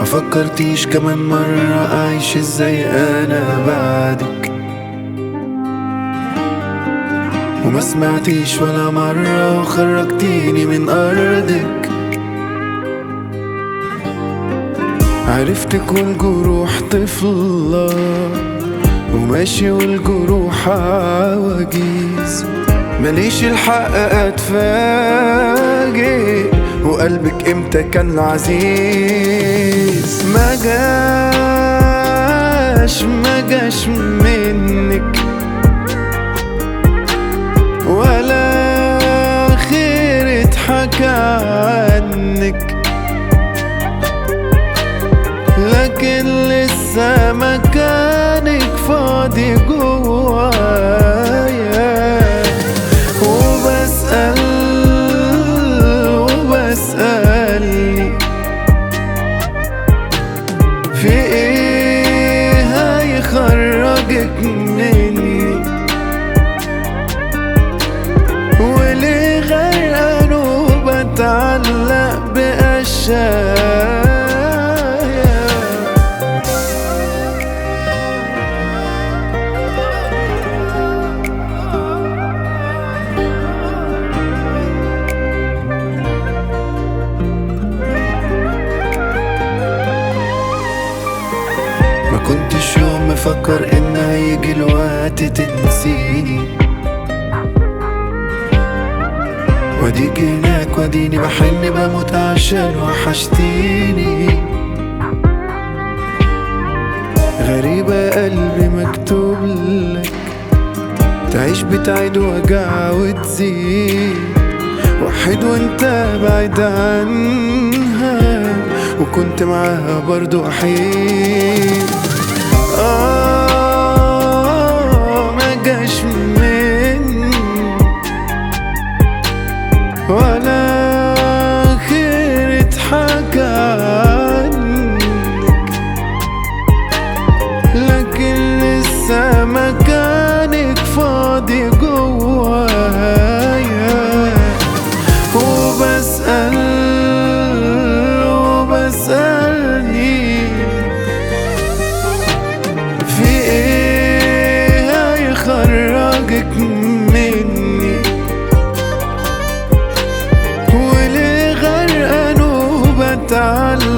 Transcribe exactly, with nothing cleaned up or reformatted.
ما فكرتيش كمان مرة أعيش ازاي أنا بعدك، وما سمعتيش ولا مرة وخرجتيني من أرضك. عرفتك والجروح طفلة وماشي والجروح عواجيز، ماليش الحق اتفاجئ وقلبك امتى كان عزيز. ما جاش ما جاش منك ولا خير اتحكى عنك، لكن لسه مكانك فاضي جوايا. وبسأل وبسألني في ايه هيخرجك مني، وليه غرقان وبتعلق بأشياء. ما كنتش يوم مفكر ان هيجي الوقت تنسيني، واديك هناك واديني بحن بموت عشان وحشتيني. غريبة قلبي مكتوب لك تعيش بتعيد وجع وتزيد، وحيد وانت بعيد عنها وكنت معاها برضو أحيد. آه ما جاش مني ولا خير اتحكى عنك، لكن لسه مكانك فاضي جوايا. وبسأل وبسألني في ايه هيخرجك مني، وليه غرقان وبتعلق